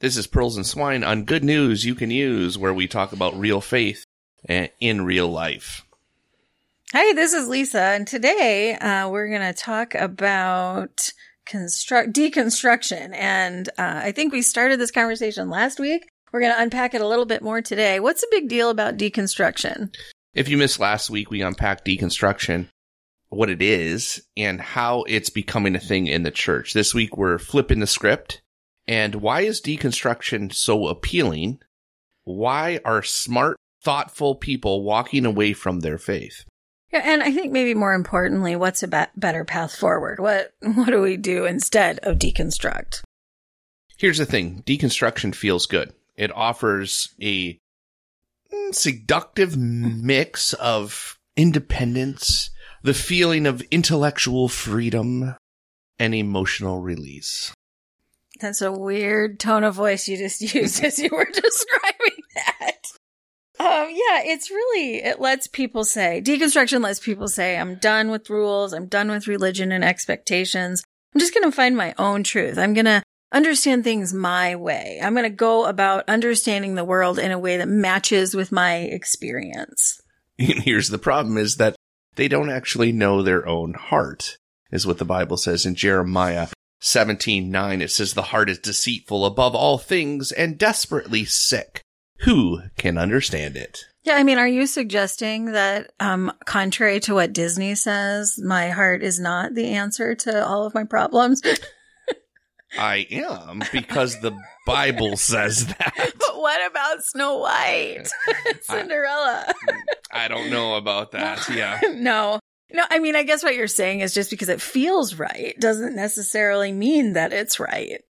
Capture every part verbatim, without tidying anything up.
This is Pearls and Swine on Good News You Can Use, where we talk about real faith in real life. Hi, this is Lisa, and today uh, we're going to talk about construct deconstruction. And uh, I think we started this conversation last week. We're going to unpack it a little bit more today. What's the big deal about deconstruction? If you missed last week, we unpacked deconstruction, what it is, and how it's becoming a thing in the church. This week, we're flipping the script. And why is deconstruction so appealing? Why are smart, thoughtful people walking away from their faith? Yeah, and I think maybe more importantly, what's a be- better path forward? What what do we do instead of deconstruct? Here's the thing. Deconstruction feels good. It offers a seductive mix of independence, the feeling of intellectual freedom, and emotional release. That's a weird tone of voice you just used as you were describing that. Um, yeah, it's really, it lets people say, deconstruction lets people say, I'm done with rules. I'm done with religion and expectations. I'm just going to find my own truth. I'm going to understand things my way. I'm going to go about understanding the world in a way that matches with my experience. And here's the problem is that they don't actually know their own heart, is what the Bible says in Jeremiah seventeen nine. It says, the heart is deceitful above all things and desperately sick. Who can understand it? Yeah, I mean, are you suggesting that, um, contrary to what Disney says, my heart is not the answer to all of my problems? I am, because the Bible says that. But what about Snow White? Cinderella? I, I don't know about that, yeah. No. No, I mean, I guess what you're saying is just because it feels right doesn't necessarily mean that it's right.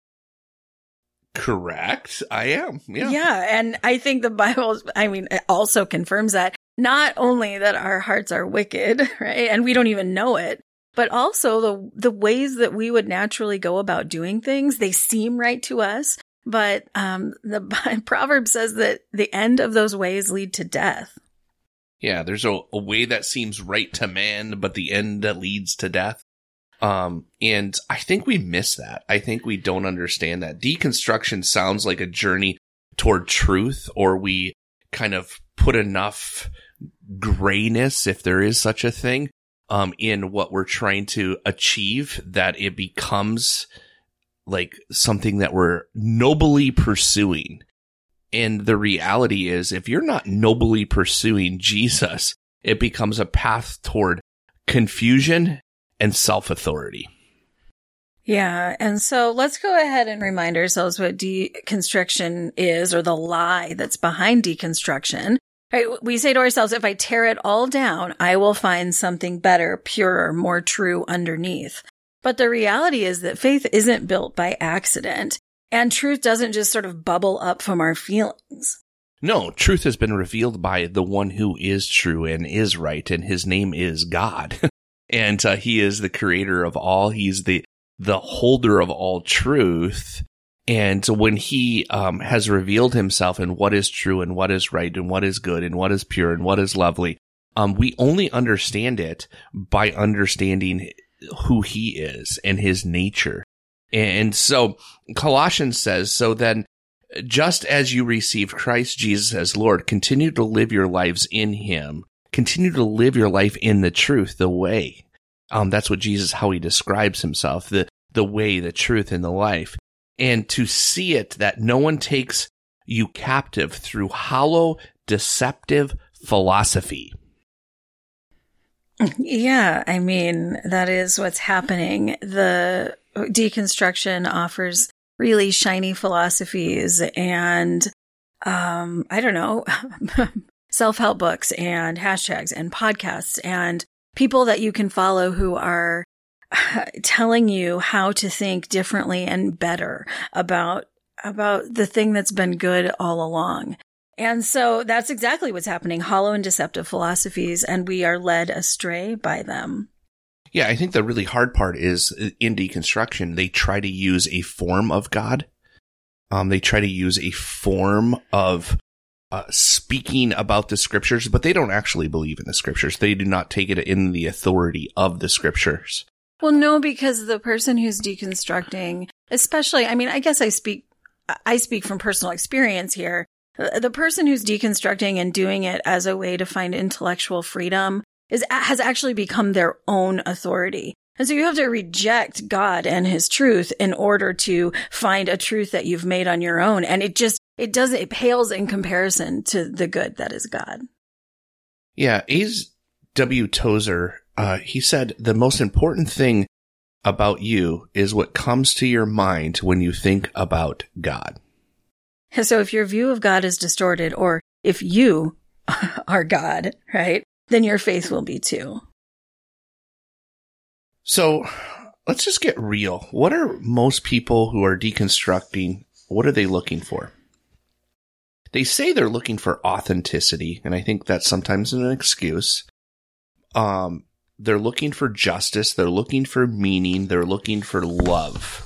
Correct. I am. Yeah. Yeah. And I think the Bible, I mean, it also confirms that not only that our hearts are wicked, right? And we don't even know it, but also the, the ways that we would naturally go about doing things, they seem right to us. But, um, the proverb says that the end of those ways lead to death. Yeah, there's a, a way that seems right to man, but the end that leads to death. Um, and I think we miss that. I think we don't understand that. Deconstruction sounds like a journey toward truth, or we kind of put enough grayness, if there is such a thing, um, in what we're trying to achieve that it becomes like something that we're nobly pursuing. And the reality is, if you're not nobly pursuing Jesus, it becomes a path toward confusion and self-authority. Yeah. And so let's go ahead and remind ourselves what deconstruction is, or the lie that's behind deconstruction. Right? We say to ourselves, if I tear it all down, I will find something better, purer, more true underneath. But the reality is that faith isn't built by accident. And truth doesn't just sort of bubble up from our feelings. No, truth has been revealed by the one who is true and is right, and his name is God. And uh, he is the creator of all. He's the the holder of all truth. And when he um, has revealed himself in what is true and what is right and what is good and what is pure and what is lovely, um, we only understand it by understanding who he is and his nature. And so Colossians says, so then, just as you received Christ Jesus as Lord, continue to live your lives in him. Continue to live your life in the truth, the way. Um, that's what Jesus, how he describes himself, the, the way, the truth, and the life. And to see it that no one takes you captive through hollow, deceptive philosophy. Yeah, I mean, that is what's happening. The deconstruction offers really shiny philosophies and, um, I don't know, self-help books and hashtags and podcasts and people that you can follow who are telling you how to think differently and better about, about the thing that's been good all along. And so that's exactly what's happening, hollow and deceptive philosophies, and we are led astray by them. Yeah, I think the really hard part is in deconstruction, they try to use a form of God. Um, they try to use a form of uh, speaking about the scriptures, but they don't actually believe in the scriptures. They do not take it in the authority of the scriptures. Well, no, because the person who's deconstructing, especially, I mean, I guess I speak I speak from personal experience here. The person who's deconstructing and doing it as a way to find intellectual freedom is has actually become their own authority. And so you have to reject God and his truth in order to find a truth that you've made on your own. And it just, it doesn't, it pales in comparison to the good that is God. Yeah. A W Tozer, uh, he said, the most important thing about you is what comes to your mind when you think about God. So if your view of God is distorted, or if you are God, right, then your faith will be too. So let's just get real. What are most people who are deconstructing, what are they looking for? They say they're looking for authenticity, and I think that's sometimes an excuse. Um, they're looking for justice. They're looking for meaning. They're looking for love.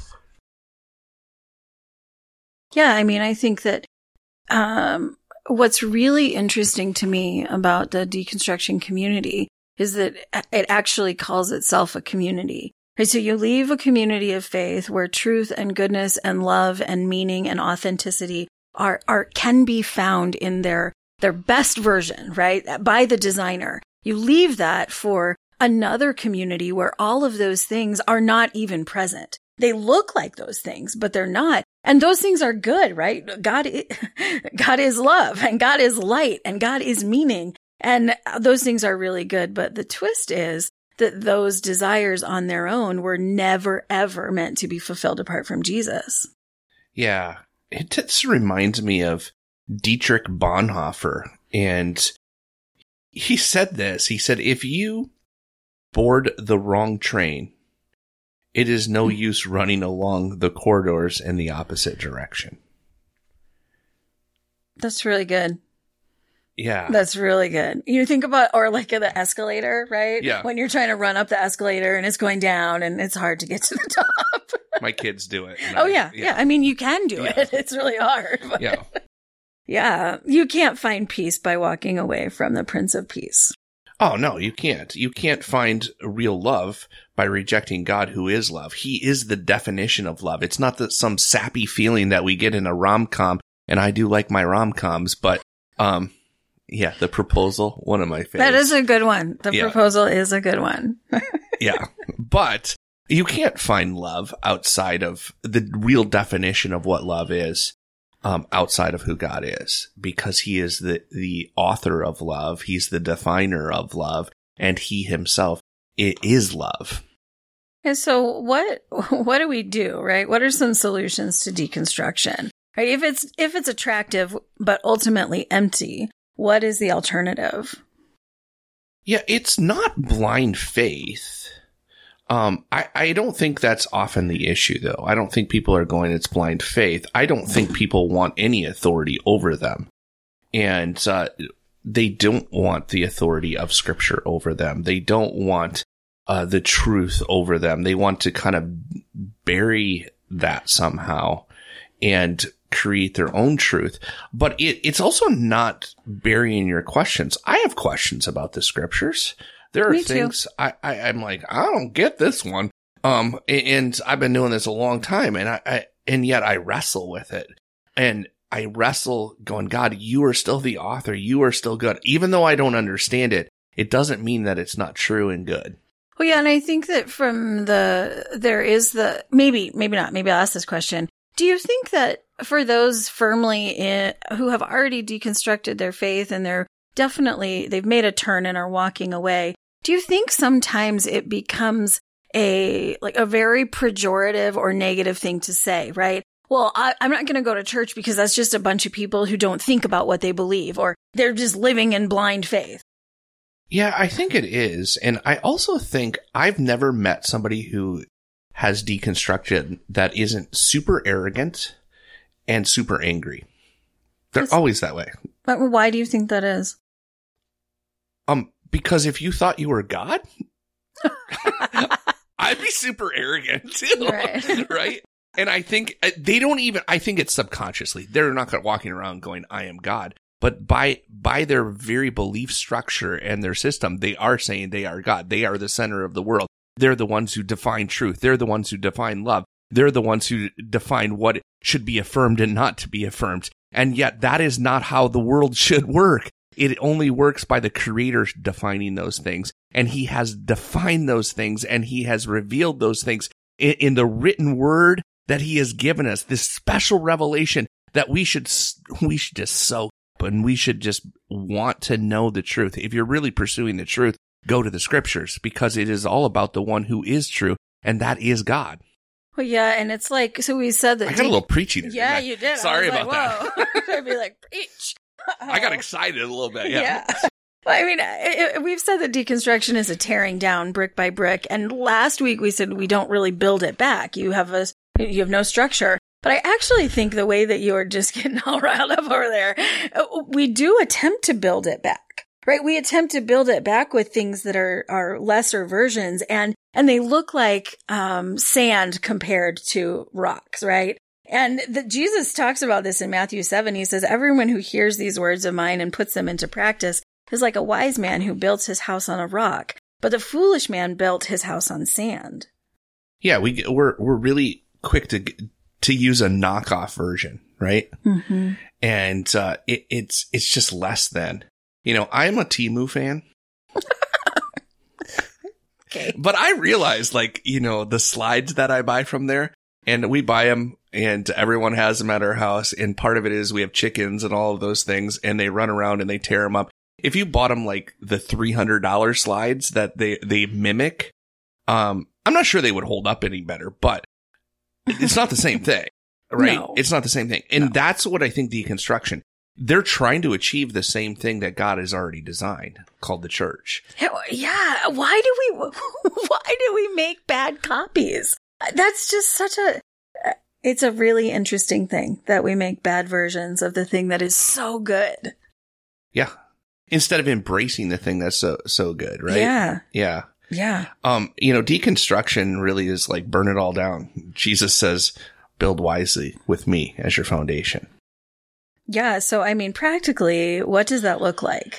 Yeah, I mean, I think that um, what's really interesting to me about the deconstruction community is that it actually calls itself a community. Right? So you leave a community of faith where truth and goodness and love and meaning and authenticity are, are can be found in their their best version, right? By the designer. You leave that for another community where all of those things are not even present. They look like those things, but they're not. And those things are good, right? God, God is love, and God is light, and God is meaning. And those things are really good. But the twist is that those desires on their own were never, ever meant to be fulfilled apart from Jesus. Yeah. It just reminds me of Dietrich Bonhoeffer. And he said this. He said, if you board the wrong train, it is no use running along the corridors in the opposite direction. That's really good. Yeah. That's really good. You think about, or like the escalator, right? Yeah. When you're trying to run up the escalator and it's going down and it's hard to get to the top. My kids do it. Oh, I, yeah, yeah. Yeah. I mean, you can do yeah. it. It's really hard. But yeah. Yeah. You can't find peace by walking away from the Prince of Peace. Oh, no, you can't. You can't find real love by rejecting God, who is love. He is the definition of love. It's not that some sappy feeling that we get in a rom-com, and I do like my rom-coms, but, um, yeah, The Proposal, one of my favorites. That is a good one. The yeah. Proposal is a good one. Yeah. But you can't find love outside of the real definition of what love is, um, outside of who God is, because he is the, the author of love. He's the definer of love, and he himself it is love. And so what, what do we do, right? What are some solutions to deconstruction? Right? If it's, if it's attractive, but ultimately empty, what is the alternative? Yeah, it's not blind faith. Um, I, I don't think that's often the issue, though. I don't think people are going, it's blind faith. I don't think people want any authority over them. And uh, they don't want the authority of Scripture over them. They don't want uh, the truth over them. They want to kind of bury that somehow and create their own truth. But it, it's also not burying your questions. I have questions about the Scriptures. There are Me things too. I, I, I'm like, I don't get this one. Um, and I've been doing this a long time, and I, I and yet I wrestle with it. And I wrestle going, God, you are still the author. You are still good. Even though I don't understand it, it doesn't mean that it's not true and good. Well, yeah. And I think that from the, there is the, maybe, maybe not, maybe I'll ask this question. Do you think that for those firmly in, who have already deconstructed their faith and they're definitely, they've made a turn and are walking away, do you think sometimes it becomes a, like a very pejorative or negative thing to say, right? Well, I, I'm not going to go to church because that's just a bunch of people who don't think about what they believe, or they're just living in blind faith. Yeah, I think it is. And I also think I've never met somebody who has deconstructed that isn't super arrogant and super angry. They're That's, always that way. But why do you think that is? Um, because if you thought you were God, I'd be super arrogant too. Right. Right? And I think they don't even, I think it's subconsciously. They're not walking around going, I am God. But by, by their very belief structure and their system, they are saying they are God. They are the center of the world. They're the ones who define truth. They're the ones who define love. They're the ones who define what should be affirmed and not to be affirmed. And yet that is not how the world should work. It only works by the Creator defining those things. And he has defined those things, and he has revealed those things in, in the written word that he has given us, this special revelation that we should, we should just soak up, and we should just want to know the truth. If you're really pursuing the truth, go to the scriptures, because it is all about the one who is true, and that is God. Well, yeah, and it's like, so we said that. I got de- a little preachy there. Yeah, you did. Sorry like, about whoa. that. I'd be like, preach. I got excited a little bit. Yeah. yeah. Well, I mean, it, it, we've said that deconstruction is a tearing down brick by brick. And last week we said we don't really build it back. You have a, you have no structure. But I actually think the way that you're just getting all riled up over there, we do attempt to build it back, right? We attempt to build it back with things that are, are lesser versions, and, and they look like, um, sand compared to rocks, right? And the, Jesus talks about this in Matthew seven. He says, everyone who hears these words of mine and puts them into practice is like a wise man who built his house on a rock, but the foolish man built his house on sand. Yeah, we, we're, we're really quick to, to use a knockoff version, right? Mm-hmm. And, uh, it, it's, it's just less than, you know, I'm a Temu fan. Okay. But I realize, like, you know, the slides that I buy from there, and we buy them, and everyone has them at our house. And part of it is we have chickens and all of those things, and they run around and they tear them up. If you bought them like the three hundred dollars slides that they, they mimic, um, I'm not sure they would hold up any better, but it's not the same thing, right? No. It's not the same thing. And No. that's what I think deconstruction, they're trying to achieve the same thing that God has already designed, called the church. Yeah. Why do we, why do we make bad copies? That's just such a, it's a really interesting thing that we make bad versions of the thing that is so good. Yeah. Instead of embracing the thing that's so, so good, right? Yeah. Yeah. Yeah. Um, you know, deconstruction really is like burn it all down. Jesus says, build wisely with me as your foundation. Yeah. So, I mean, practically, what does that look like?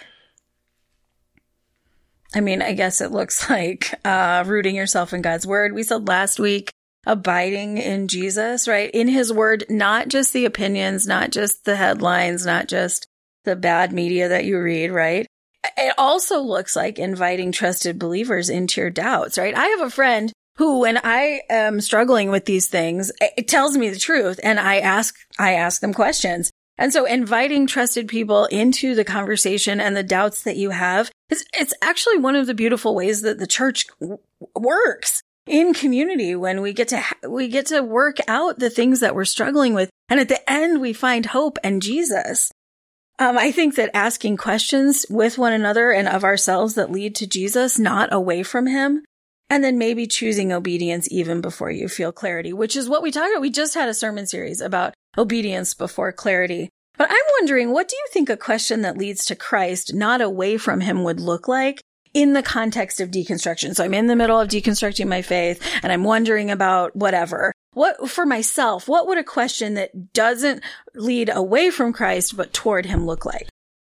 I mean, I guess it looks like uh, rooting yourself in God's word. We said last week, abiding in Jesus, right? In his word, not just the opinions, not just the headlines, not just the bad media that you read, right? It also looks like inviting trusted believers into your doubts, right? I have a friend who, when I am struggling with these things, it tells me the truth, and I ask, I ask them questions. And so inviting trusted people into the conversation and the doubts that you have, it's, it's actually one of the beautiful ways that the church w- works in community, when we get to, ha- we get to work out the things that we're struggling with. And at the end, we find hope and Jesus. Um, I think that asking questions with one another and of ourselves that lead to Jesus, not away from him, and then maybe choosing obedience even before you feel clarity, which is what we talked about. We just had a sermon series about obedience before clarity. But I'm wondering, what do you think a question that leads to Christ, not away from him, would look like in the context of deconstruction? So I'm in the middle of deconstructing my faith, and I'm wondering about whatever. What, for myself, what would a question that doesn't lead away from Christ but toward him look like?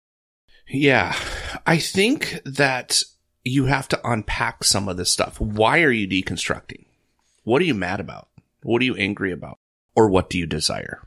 Yeah, I think that you have to unpack some of this stuff. Why are you deconstructing? What are you mad about? What are you angry about? Or what do you desire?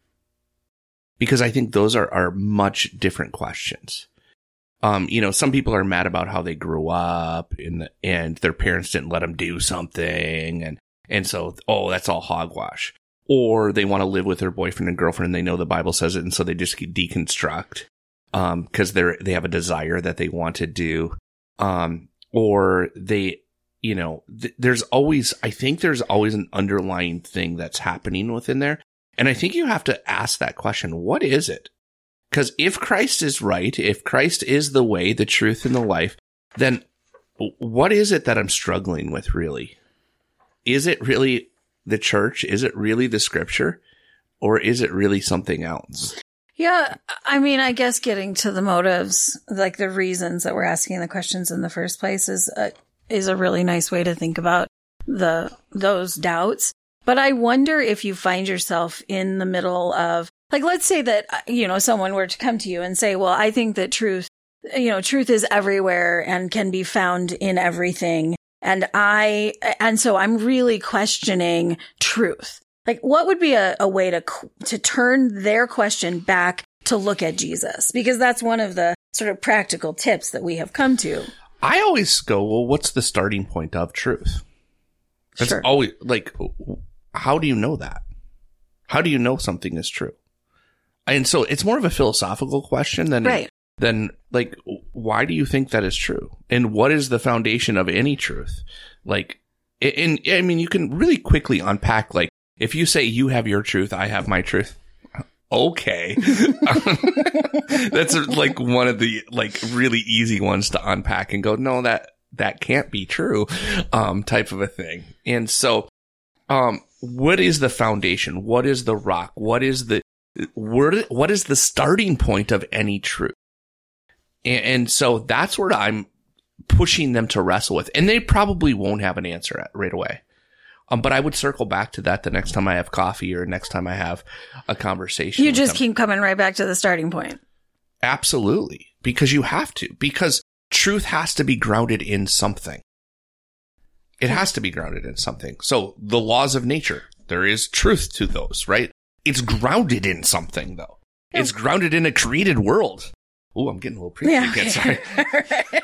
Because I think those are, are much different questions. Um, you know, some people are mad about how they grew up and, and their parents didn't let them do something. And, and so, oh, that's all hogwash. Or they want to live with their boyfriend and girlfriend, and they know the Bible says it, and so they just deconstruct, um, because they're, they have a desire that they want to do. Um, or they, you know, th- there's always, I think there's always an underlying thing that's happening within there. And I think you have to ask that question. What is it? Because if Christ is right, if Christ is the way, the truth, and the life, then what is it that I'm struggling with, really? Is it really the church? Is it really the scripture? Or is it really something else? Yeah, I mean, I guess getting to the motives, like the reasons that we're asking the questions in the first place, is a, is a really nice way to think about the those doubts. But I wonder if you find yourself in the middle of, like, let's say that, you know, someone were to come to you and say, well, I think that truth, you know, truth is everywhere and can be found in everything. And I, and so I'm really questioning truth. Like, what would be a, a way to, to turn their question back to look at Jesus? Because that's one of the sort of practical tips that we have come to. I always go, well, what's the starting point of truth? That's Sure. always like, how do you know that? How do you know something is true? And so it's more of a philosophical question than, Right. than like, why do you think that is true? And what is the foundation of any truth? Like, and I mean, you can really quickly unpack, like, if you say you have your truth, I have my truth. Okay. That's like one of the like really easy ones to unpack and go, no, that, that can't be true, um, type of a thing. And so, um, what is the foundation? What is the rock? What is the, where, what is the starting point of any truth? And, and so that's where I'm pushing them to wrestle with, and they probably won't have an answer at right away. Um, but I would circle back to that the next time I have coffee or next time I have a conversation. You with just them. keep coming right back to the starting point. Absolutely. Because you have to. Because truth has to be grounded in something. It has to be grounded in something. So the laws of nature, there is truth to those, right? It's grounded in something, though. Yeah. It's grounded in a created world. Oh, I'm getting a little preachy Yeah, again. okay. Sorry.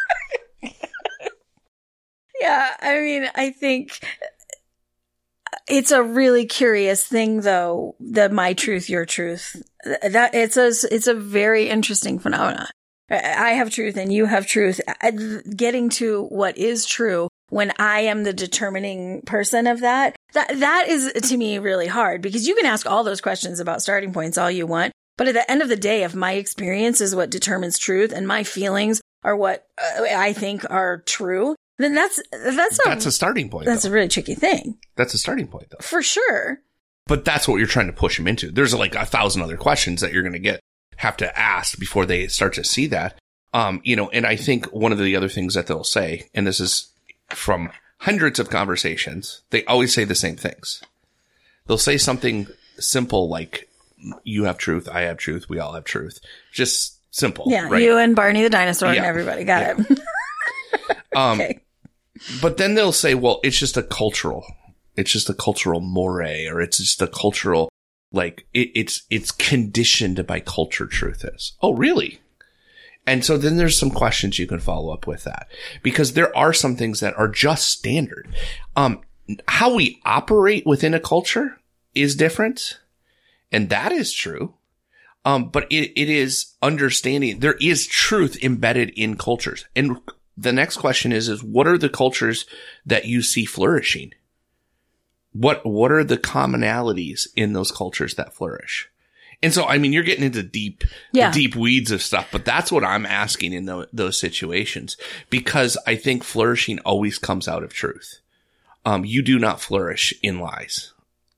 Yeah, I mean, I think it's a really curious thing, though, the my truth, your truth. That it's a it's a very interesting phenomenon. I have truth and you have truth. Getting to what is true when I am the determining person of that, that that is to me really hard, because you can ask all those questions about starting points all you want, but at the end of the day, if my experience is what determines truth and my feelings are what uh, I think are true, then that's that's a, That's a starting point. that's though. a really tricky thing. That's a starting point, though. For sure. But that's what you're trying to push them into. There's like a thousand other questions that you're going to get, have to ask before they start to see that. Um, you know, and I think one of the other things that they'll say, and this is from hundreds of conversations, they always say the same things. They'll say something simple like, you have truth, I have truth, we all have truth. Just simple. Yeah, right? you and Barney the dinosaur Yeah. and everybody got Yeah. it. Um, Okay. But then they'll say, well, it's just a cultural, it's just a cultural moray, or it's just a cultural, like, it, it's, it's conditioned by culture, truth is. Oh, really? And so then there's some questions you can follow up with that, because there are some things that are just standard. Um, how we operate within a culture is different. And that is true. Um, but it, it is understanding there is truth embedded in cultures. And the next question is, is what are the cultures that you see flourishing? What, what are the commonalities in those cultures that flourish? And so, I mean, you're getting into deep, Yeah. deep weeds of stuff, but that's what I'm asking in tho- those situations, because I think flourishing always comes out of truth. Um, you do not flourish in lies.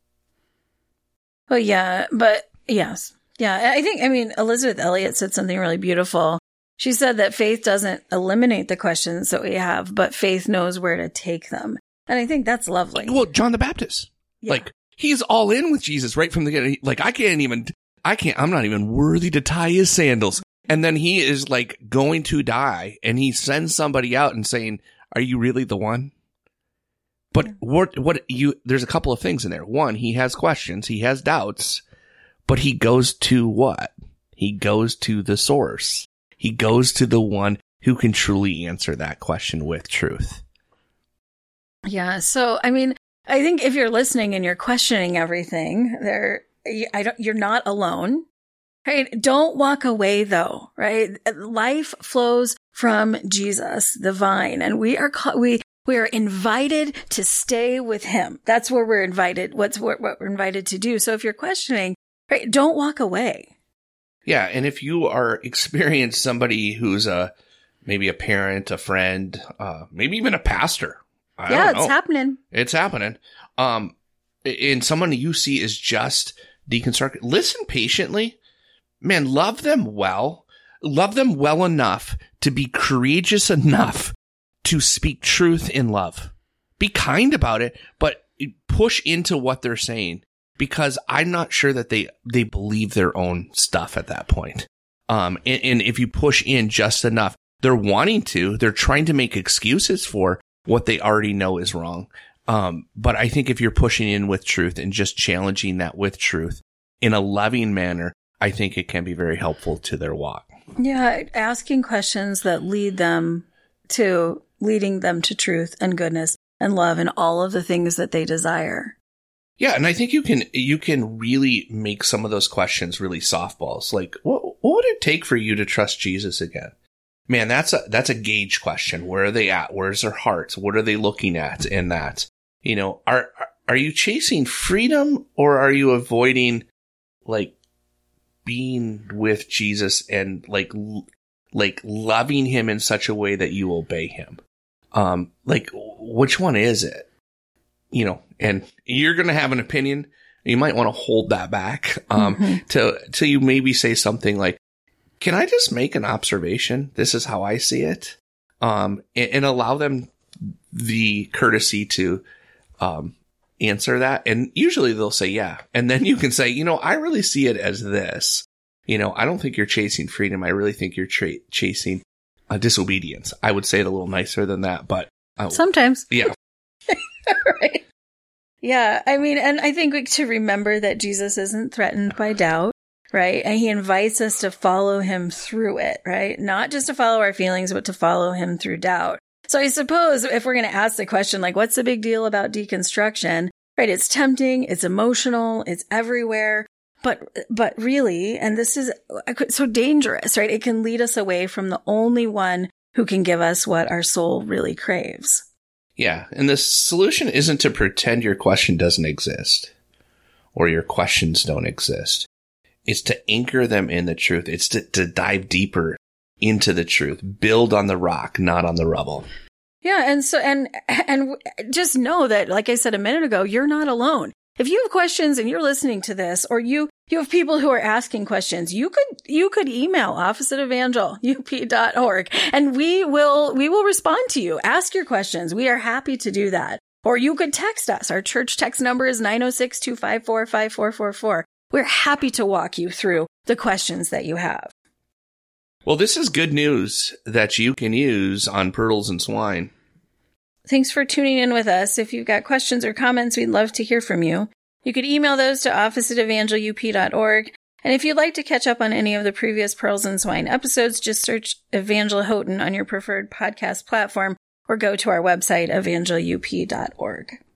Well, yeah, but yes. Yeah, I think, I mean, Elizabeth Elliot said something really beautiful. She said that faith doesn't eliminate the questions that we have, but faith knows where to take them. And I think that's lovely. Well, John the Baptist, Yeah. like, he's all in with Jesus right from the beginning. Like, I can't even, I can't, I'm not even worthy to tie his sandals. And then he is like going to die, and he sends somebody out and saying, are you really the one? But what, what you, there's a couple of things in there. One, he has questions, he has doubts, but he goes to what? He goes to the source. He goes to the one who can truly answer that question with truth. Yeah. So, I mean, I think if you're listening and you're questioning everything, there, I don't, you're not alone, right? Don't walk away though, right? Life flows from Jesus, the vine, and we are, ca- we, we are invited to stay with him. That's where we're invited. What's what, what we're invited to do. So if you're questioning, right, don't walk away. Yeah, and if you are experiencing somebody who's a maybe a parent, a friend, uh, maybe even a pastor, I yeah, don't know. it's happening. It's happening. Um, and someone you see is just deconstructed. Listen patiently, man. Love them well. Love them well enough to be courageous enough to speak truth in love. Be kind about it, but push into what they're saying. Because I'm not sure that they, they believe their own stuff at that point. Um, and, and if you push in just enough, they're wanting to, they're trying to make excuses for what they already know is wrong. Um, but I think if you're pushing in with truth and just challenging that with truth in a loving manner, I think it can be very helpful to their walk. Yeah, asking questions that lead them to leading them to truth and goodness and love and all of the things that they desire. Yeah, and I think you can you can really make some of those questions really softballs. Like, what, what would it take for you to trust Jesus again? Man, that's a that's a gauge question. Where are they at? Where's their heart? What are they looking at in that? You know, are are you chasing freedom, or are you avoiding like being with Jesus and like like loving him in such a way that you obey him? Um, like, which one is it? You know, and you're going to have an opinion. You might want to hold that back um, mm-hmm. to till you maybe say something like, "Can I just make an observation? This is how I see it," um, and, and allow them the courtesy to um, answer that. And usually they'll say, "Yeah," and then you can say, "You know, I really see it as this. You know, I don't think you're chasing freedom. I really think you're tra- chasing uh, disobedience." I would say it a little nicer than that, but uh, sometimes, yeah. Right. Yeah. I mean, and I think we, to remember that Jesus isn't threatened by doubt, right? And he invites us to follow him through it, right? Not just to follow our feelings, but to follow him through doubt. So I suppose if we're going to ask the question, like, what's the big deal about deconstruction, right? It's tempting. It's emotional. It's everywhere. But, but really, and this is so dangerous, right? It can lead us away from the only one who can give us what our soul really craves. Yeah, and the solution isn't to pretend your question doesn't exist or your questions don't exist. It's to anchor them in the truth. It's to, to dive deeper into the truth, build on the rock, not on the rubble. Yeah, and so and and just know that, like I said a minute ago, you're not alone. If you have questions and you're listening to this, or you you have people who are asking questions, you could you could email office at evangel u p dot org, and we will we will respond to you. Ask your questions. We are happy to do that. Or you could text us. Our church text number is nine oh six, two five four, five four four four. We're happy to walk you through the questions that you have. Well, this is good news that you can use on Pearls and Swine. Thanks for tuning in with us. If you've got questions or comments, we'd love to hear from you. You could email those to office at evangel u p dot org. And if you'd like to catch up on any of the previous Pearls and Swine episodes, just search Evangel Houghton on your preferred podcast platform or go to our website, evangel u p dot org.